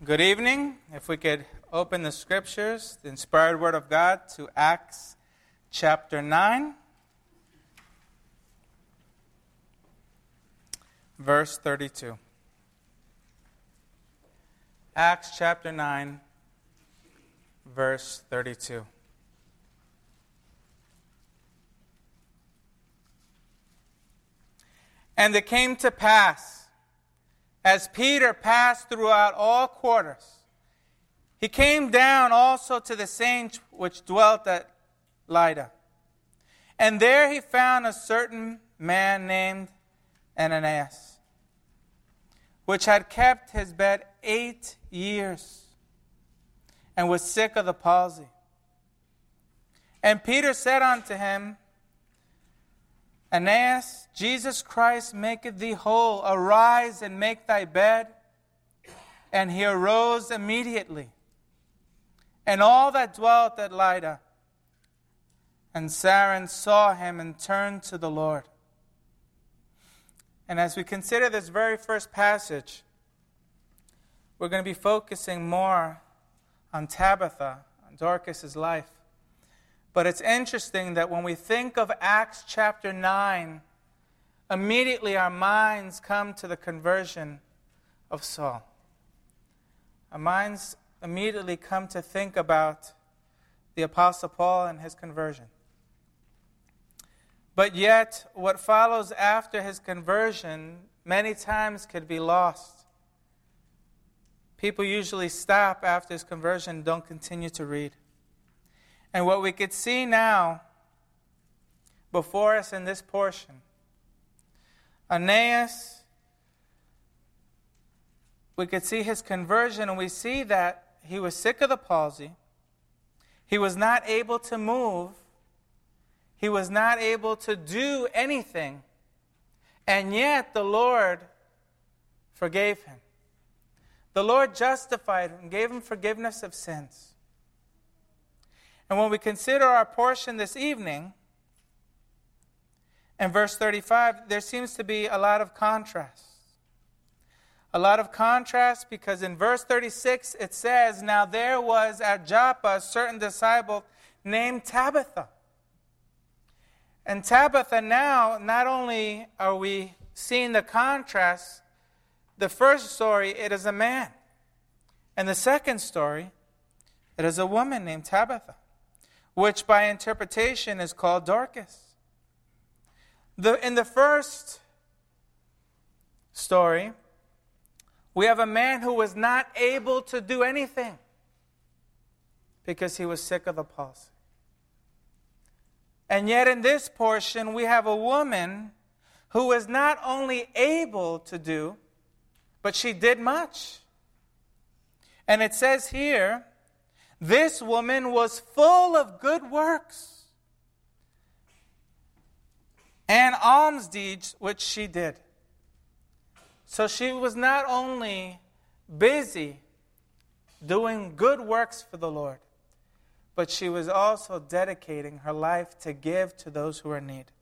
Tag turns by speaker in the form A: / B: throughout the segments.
A: Good evening. If we could open the scriptures, the inspired word of God, to Acts chapter 9, verse 32. Acts chapter 9, verse 32. And it came to pass, as Peter passed throughout all quarters, he came down also to the saints which dwelt at Lydda. And there he found a certain man named Ananias, which had kept his bed 8 years, and was sick of the palsy. And Peter said unto him, Ananias, Jesus Christ maketh thee whole. Arise and make thy bed. And he arose immediately. And all that dwelt at Lydda and Saron saw him and turned to the Lord. And as we consider this very first passage, we're going to be focusing more on Tabitha, on Dorcas' life. But it's interesting that when we think of Acts chapter 9, immediately our minds come to the conversion of Saul. Our minds immediately come to think about the Apostle Paul and his conversion. But yet, what follows after his conversion many times could be lost. People usually stop after his conversion and don't continue to read. And what we could see now before us in this portion, Ananias, we could see his conversion, and we see that he was sick of the palsy. He was not able to move. He was not able to do anything. And yet the Lord forgave him. The Lord justified him, gave him forgiveness of sins. And when we consider our portion this evening, in verse 35, there seems to be a lot of contrast. A lot of contrast because in verse 36 it says, Now there was at Joppa a certain disciple named Tabitha. And Tabitha now, not only are we seeing the contrast, the first story, it is a man. And the second story, it is a woman named Tabitha, which by interpretation is called Dorcas. In the first story, we have a man who was not able to do anything because he was sick of the palsy. And yet in this portion, we have a woman who was not only able to do, but she did much. And it says here, this woman was full of good works and alms deeds which she did. So she was not only busy doing good works for the Lord, but she was also dedicating her life to give to those who are in need.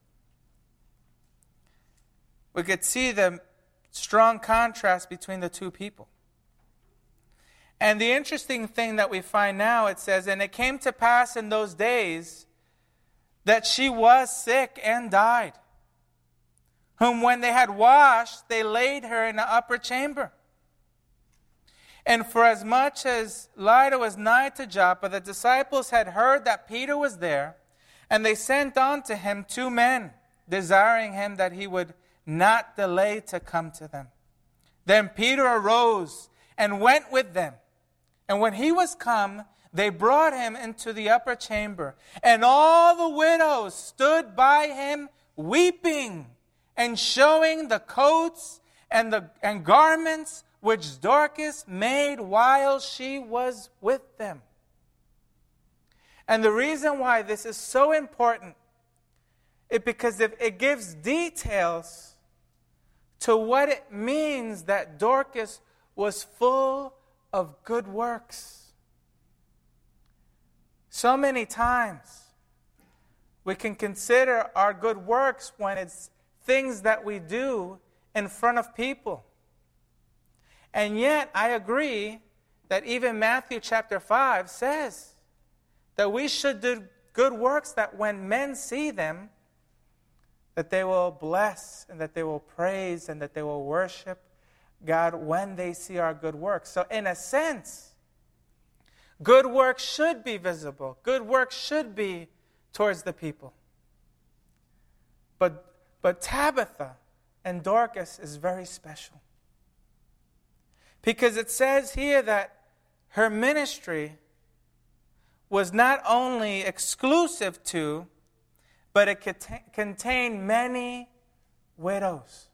A: We could see the strong contrast between the two people. And the interesting thing that we find now, it says, And it came to pass in those days that she was sick and died, whom when they had washed, they laid her in the upper chamber. And for as much as Lydda was nigh to Joppa, the disciples had heard that Peter was there, and they sent unto him 2 men, desiring him that he would not delay to come to them. Then Peter arose and went with them. And when he was come, they brought him into the upper chamber. And all the widows stood by him weeping and showing the coats and garments which Dorcas made while she was with them. And the reason why this is so important is because it gives details to what it means that Dorcas was full of good works. So many times we can consider our good works when it's things that we do in front of people. And yet, I agree that even Matthew chapter 5 says that we should do good works, that when men see them, that they will bless and that they will praise and that they will worship God when they see our good works. So in a sense, good works should be visible. Good works should be towards the people. But Tabitha and Dorcas is very special. Because it says here that her ministry was not only exclusive to, but it contained many widows.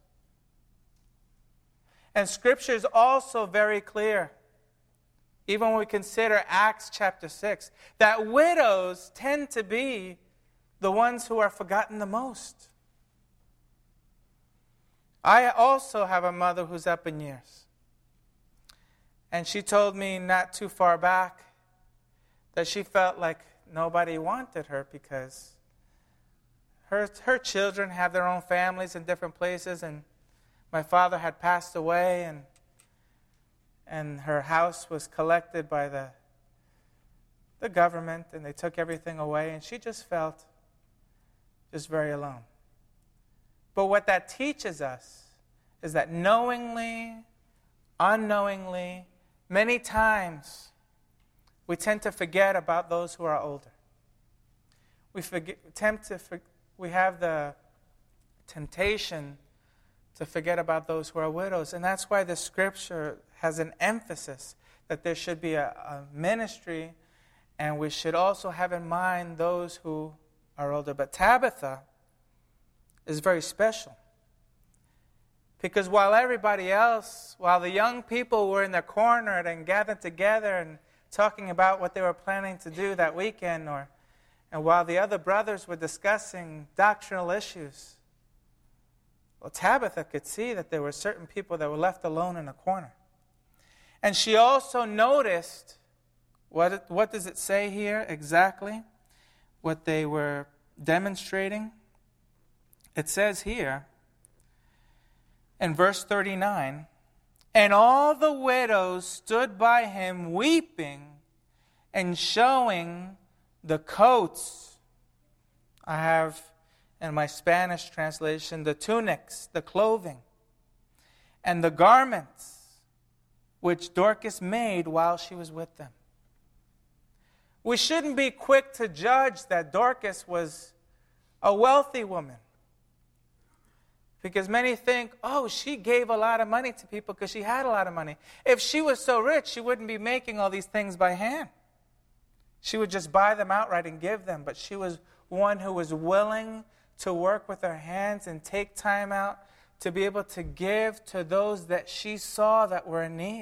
A: And Scripture is also very clear, even when we consider Acts chapter 6, that widows tend to be the ones who are forgotten the most. I also have a mother who's up in years. And she told me not too far back that she felt like nobody wanted her because her children have their own families in different places, and my father had passed away, and her house was collected by the government, and they took everything away, and she just felt just very alone. But what that teaches us is that knowingly, unknowingly, many times we tend to forget about those who are older. We have the temptation to forget about those who are widows. And that's why the Scripture has an emphasis that there should be a ministry, and we should also have in mind those who are older. But Tabitha is very special. Because while everybody else, while the young people were in their corner and gathered together and talking about what they were planning to do that weekend, and while the other brothers were discussing doctrinal issues, well, Tabitha could see that there were certain people that were left alone in a corner. And she also noticed, what does it say here exactly? What they were demonstrating? It says here, in verse 39, and all the widows stood by him weeping and showing the coats. I have in my Spanish translation the tunics, the clothing, and the garments which Dorcas made while she was with them. We shouldn't be quick to judge that Dorcas was a wealthy woman. Because many think, oh, she gave a lot of money to people because she had a lot of money. If she was so rich, she wouldn't be making all these things by hand. She would just buy them outright and give them. But she was one who was willing to work with her hands and take time out to be able to give to those that she saw that were in need.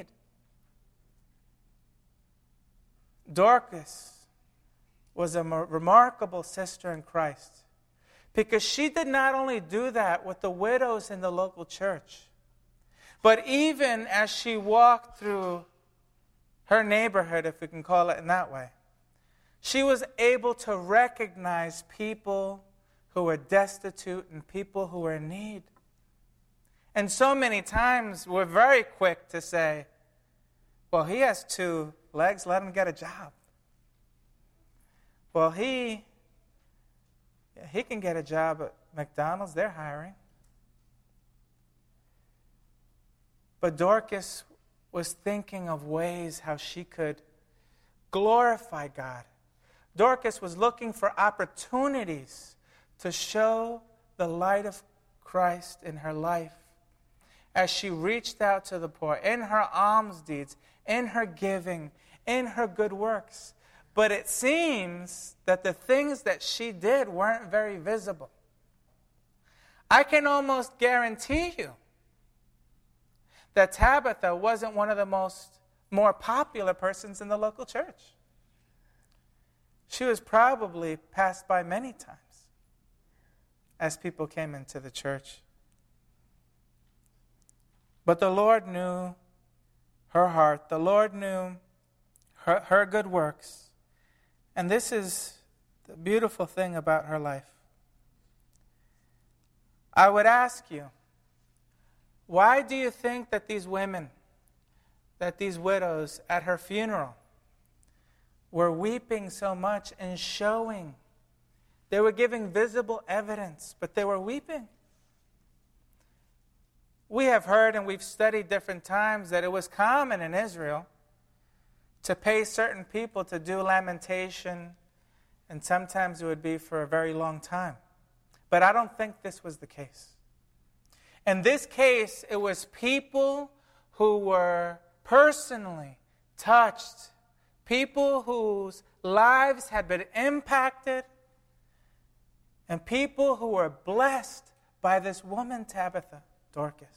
A: Dorcas was a remarkable sister in Christ. Because she did not only do that with the widows in the local church, but even as she walked through her neighborhood, if we can call it in that way, she was able to recognize people who were destitute and people who were in need. And so many times we're very quick to say, well, he has 2 legs, let him get a job. Well, he can get a job at McDonald's. They're hiring. But Dorcas was thinking of ways how she could glorify God. Dorcas was looking for opportunities to show the light of Christ in her life as she reached out to the poor, in her alms deeds, in her giving, in her good works. But it seems that the things that she did weren't very visible. I can almost guarantee you that Tabitha wasn't one of the more popular persons in the local church. She was probably passed by many times as people came into the church. But the Lord knew her heart. The Lord knew her good works. And this is the beautiful thing about her life. I would ask you, why do you think that these women that these widows at her funeral were weeping so much and showing. They were giving visible evidence, but they were weeping. We have heard and we've studied different times that it was common in Israel to pay certain people to do lamentation, and sometimes it would be for a very long time. But I don't think this was the case. In this case, it was people who were personally touched, people whose lives had been impacted, and people who were blessed by this woman, Tabitha, Dorcas.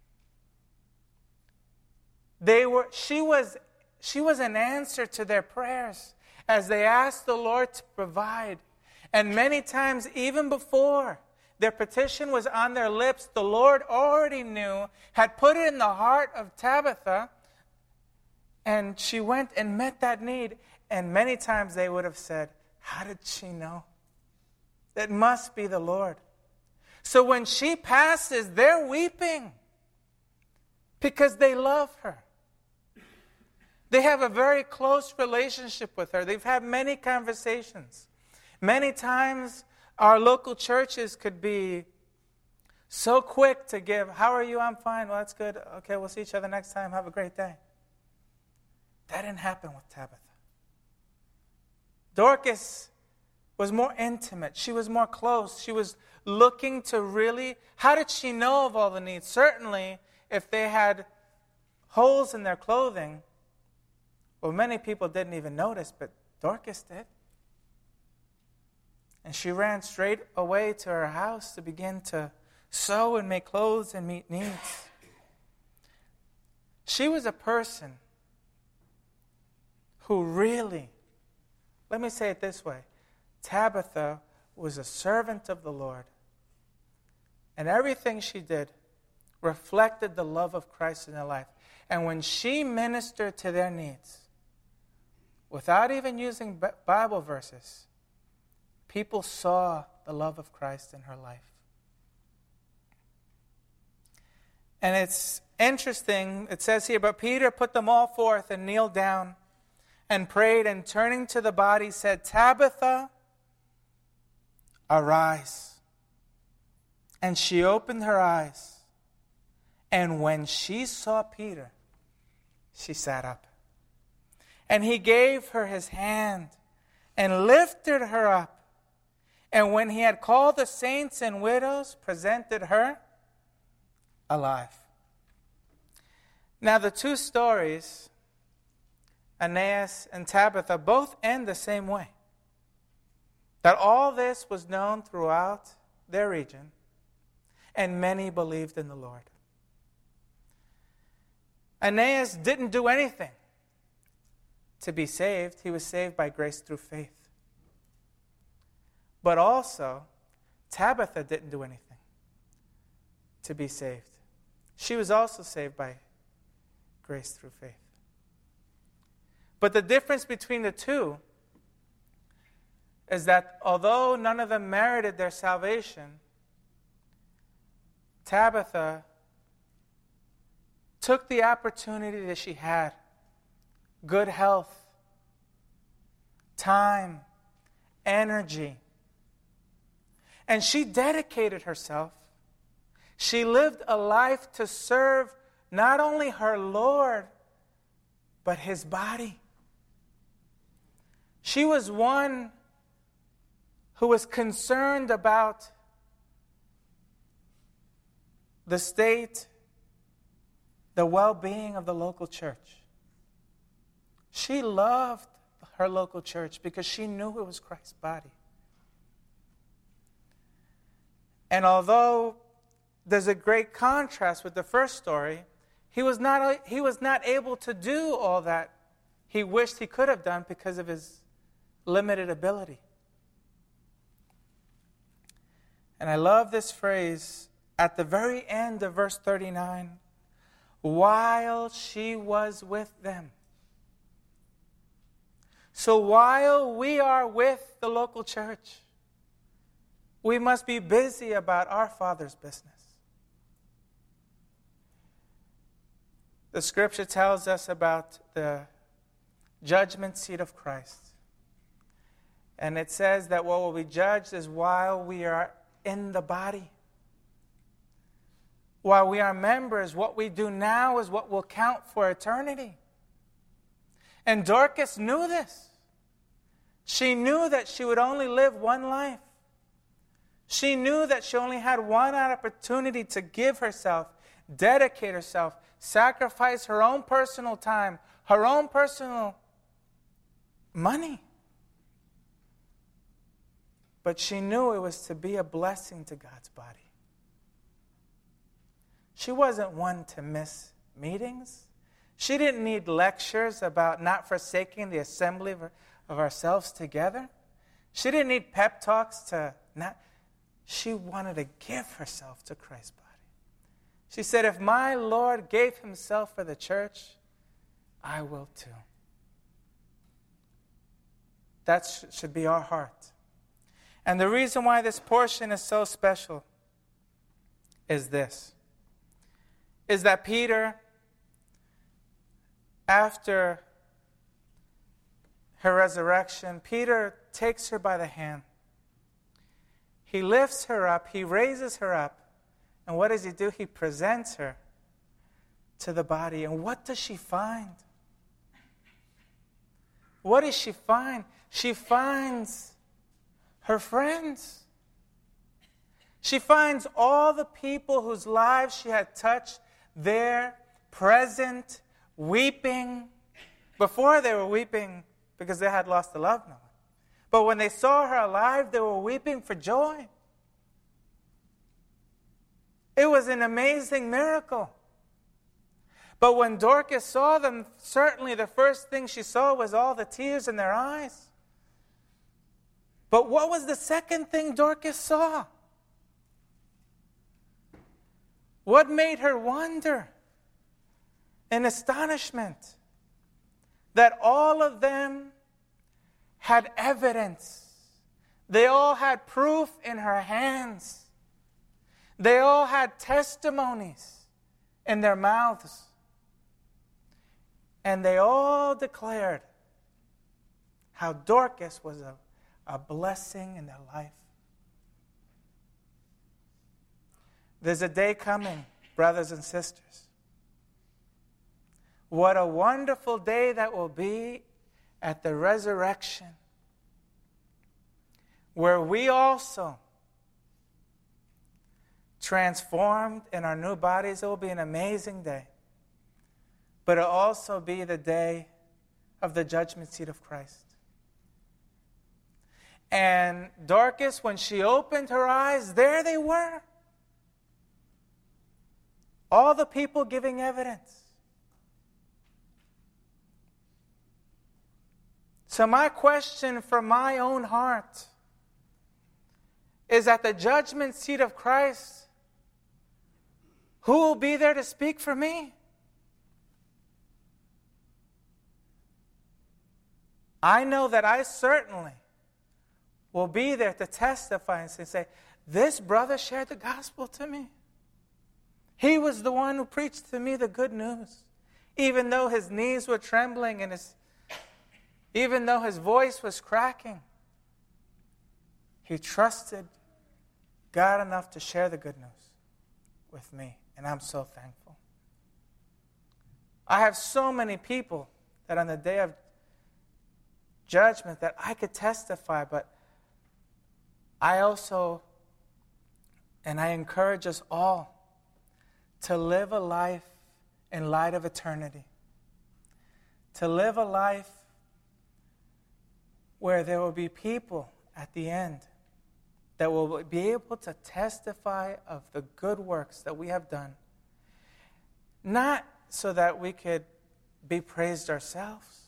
A: She was an answer to their prayers as they asked the Lord to provide. And many times, even before their petition was on their lips, the Lord already knew, had put it in the heart of Tabitha, and she went and met that need. And many times they would have said, how did she know? That must be the Lord. So when she passes, they're weeping because they love her. They have a very close relationship with her. They've had many conversations. Many times, our local churches could be so quick to give, how are you? I'm fine. Well, that's good. Okay, we'll see each other next time. Have a great day. That didn't happen with Tabitha. Dorcas was more intimate. She was more close. She was looking to really, how did she know of all the needs? Certainly, if they had holes in their clothing, well, many people didn't even notice, but Dorcas did. And she ran straight away to her house to begin to sew and make clothes and meet needs. She was a person who really, let me say it this way, Tabitha was a servant of the Lord. And everything she did reflected the love of Christ in her life. And when she ministered to their needs, without even using Bible verses, people saw the love of Christ in her life. And it's interesting, it says here, but Peter put them all forth and kneeled down and prayed, and turning to the body said, Tabitha, arise. And she opened her eyes. And when she saw Peter, she sat up. And he gave her his hand and lifted her up. And when he had called the saints and widows, presented her alive. Now the two stories, Aeneas and Tabitha, both end the same way. That all this was known throughout their region, and many believed in the Lord. Aeneas didn't do anything to be saved. He was saved by grace through faith. But also, Tabitha didn't do anything to be saved. She was also saved by grace through faith. But the difference between the two is that although none of them merited their salvation, Tabitha took the opportunity that she had, good health, time, energy, and she dedicated herself. She lived a life to serve not only her Lord, but his body. She was one who was concerned about the state, the well-being of the local church. She loved her local church because she knew it was Christ's body. And although there's a great contrast with the first story, he was not able to do all that he wished he could have done because of his limited ability. And I love this phrase at the very end of verse 39, while she was with them. So while we are with the local church, we must be busy about our Father's business. The scripture tells us about the judgment seat of Christ. And it says that what will be judged is while we are in the body. While we are members, what we do now is what will count for eternity. And Dorcas knew this. She knew that she would only live one life. She knew that she only had one opportunity to give herself, dedicate herself, sacrifice her own personal time, her own personal money. But she knew it was to be a blessing to God's body. She wasn't one to miss meetings. She didn't need lectures about not forsaking the assembly of ourselves together. She didn't need pep talks to not. She wanted to give herself to Christ's body. She said, if my Lord gave himself for the church, I will too. That should be our heart. And the reason why this portion is so special is this. Is that Peter, after her resurrection, Peter takes her by the hand. He lifts her up, he raises her up, and what does he do? He presents her to the body. And what does she find? What does she find? She finds her friends. She finds all the people whose lives she had touched there, present, weeping. Before they were weeping because they had lost a loved one. But when they saw her alive, they were weeping for joy. It was an amazing miracle. But when Dorcas saw them, certainly the first thing she saw was all the tears in their eyes. But what was the second thing Dorcas saw? What made her wonder in astonishment? That all of them had evidence. They all had proof in her hands. They all had testimonies in their mouths. And they all declared how Dorcas was a blessing in their life. There's a day coming, brothers and sisters. What a wonderful day that will be at the resurrection, where we also, transformed in our new bodies, it will be an amazing day. But it will also be the day of the judgment seat of Christ. And Dorcas, when she opened her eyes, there they were. All the people giving evidence. So my question for my own heart is, at the judgment seat of Christ, who will be there to speak for me? I know that I certainly will be there to testify and say, this brother shared the gospel to me. He was the one who preached to me the good news. Even though his knees were trembling and even though his voice was cracking, he trusted God enough to share the good news with me. And I'm so thankful. I have so many people that on the day of judgment that I could testify, but I also, and I encourage us all to live a life in light of eternity. To live a life where there will be people at the end that will be able to testify of the good works that we have done. Not so that we could be praised ourselves,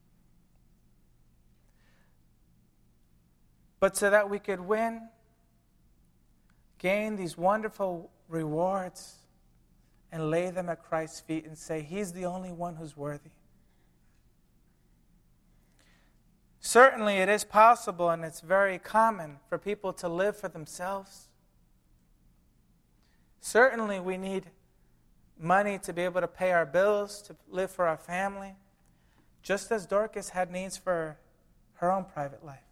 A: but so that we could gain these wonderful rewards and lay them at Christ's feet and say, He's the only one who's worthy. Certainly it is possible, and it's very common for people to live for themselves. Certainly we need money to be able to pay our bills, to live for our family, just as Dorcas had needs for her own private life.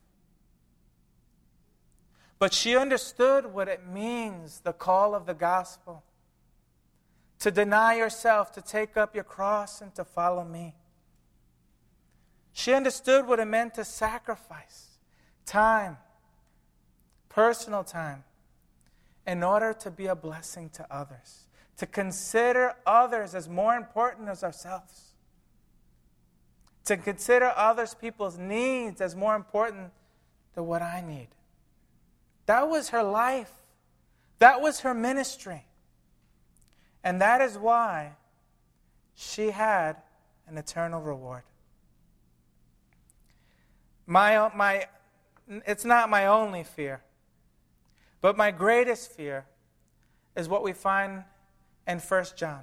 A: But she understood what it means, the call of the gospel, to deny yourself, to take up your cross, and to follow me. She understood what it meant to sacrifice time, personal time, in order to be a blessing to others, to consider others as more important as ourselves, to consider others people's needs as more important than what I need. That was her life. That was her ministry. And that is why she had an eternal reward. It's not my only fear, but my greatest fear is what we find in 1 John.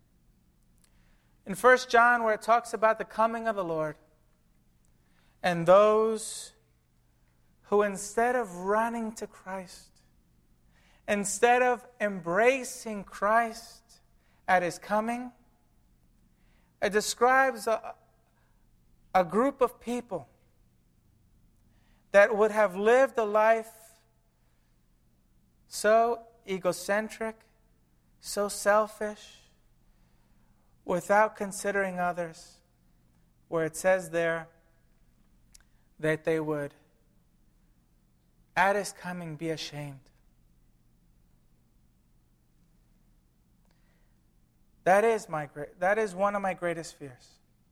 A: In 1 John, where it talks about the coming of the Lord, and those who, instead of running to Christ, instead of embracing Christ at His coming, it describes a group of people that would have lived a life so egocentric, so selfish, without considering others, where it says there that they would, at His coming, be ashamed. That is one of my greatest fears.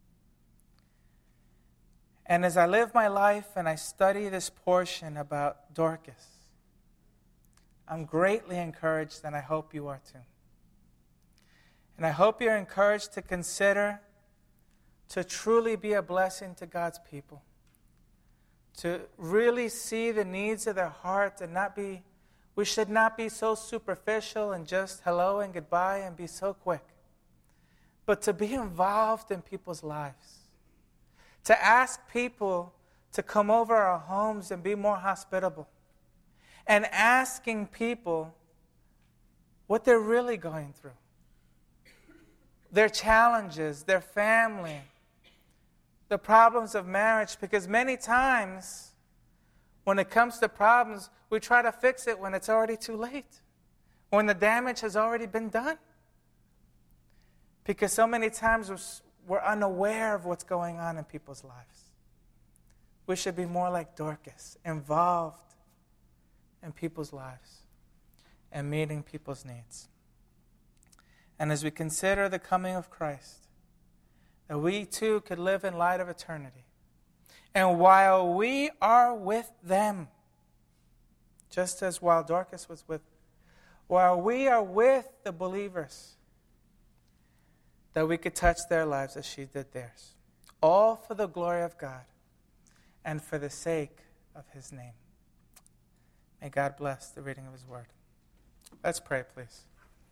A: And as I live my life and I study this portion about Dorcas, I'm greatly encouraged, and I hope you are too. And I hope you're encouraged to consider, to truly be a blessing to God's people, to really see the needs of their heart and we should not be so superficial and just hello and goodbye and be so quick, but to be involved in people's lives, to ask people to come over our homes and be more hospitable, and asking people what they're really going through, their challenges, their family, the problems of marriage, because many times when it comes to problems, we try to fix it when it's already too late, when the damage has already been done. Because so many times we're unaware of what's going on in people's lives. We should be more like Dorcas, involved in people's lives and meeting people's needs. And as we consider the coming of Christ, that we too could live in light of eternity. And while we are with them, just as while Dorcas was while we are with the believers, that we could touch their lives as she did theirs. All for the glory of God and for the sake of His name. May God bless the reading of His word. Let's pray, please.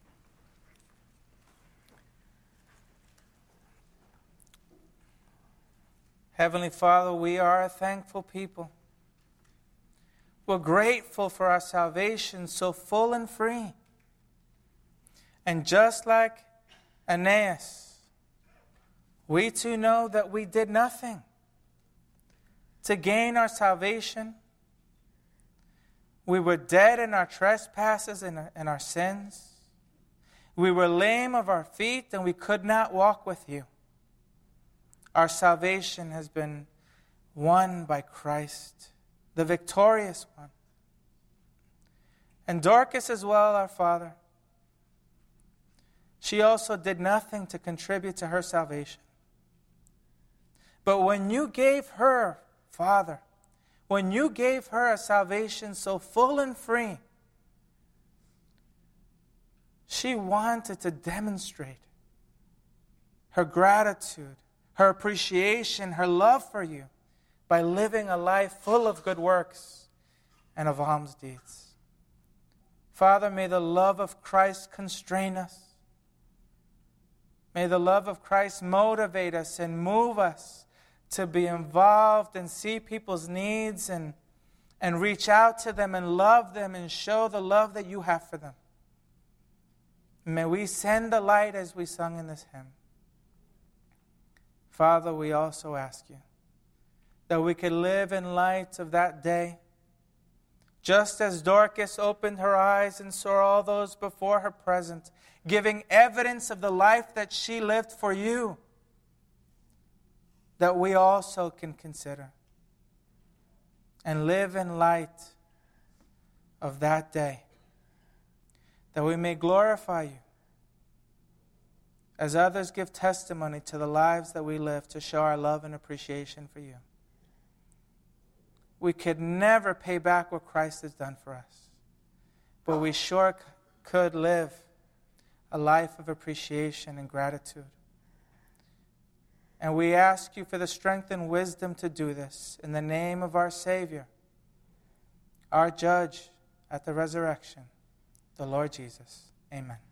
A: Heavenly Father, we are a thankful people. We're grateful for our salvation so full and free. And just like Aeneas, we too know that we did nothing to gain our salvation. We were dead in our trespasses and our sins. We were lame of our feet and we could not walk with you. Our salvation has been won by Christ, the victorious one. And Dorcas as well, our Father, she also did nothing to contribute to her salvation. But when you gave her, Father, when you gave her a salvation so full and free, she wanted to demonstrate her gratitude, her appreciation, her love for you by living a life full of good works and of alms deeds. Father, may the love of Christ constrain us. May the love of Christ motivate us and move us to be involved and see people's needs and reach out to them and love them and show the love that you have for them. May we send the light as we sung in this hymn. Father, we also ask you that we could live in light of that day. Just as Dorcas opened her eyes and saw all those before her present, giving evidence of the life that she lived for you, that we also can consider and live in light of that day, that we may glorify you as others give testimony to the lives that we live to show our love and appreciation for you. We could never pay back what Christ has done for us, but we sure could live a life of appreciation and gratitude. And we ask you for the strength and wisdom to do this in the name of our Savior, our Judge at the resurrection, the Lord Jesus. Amen.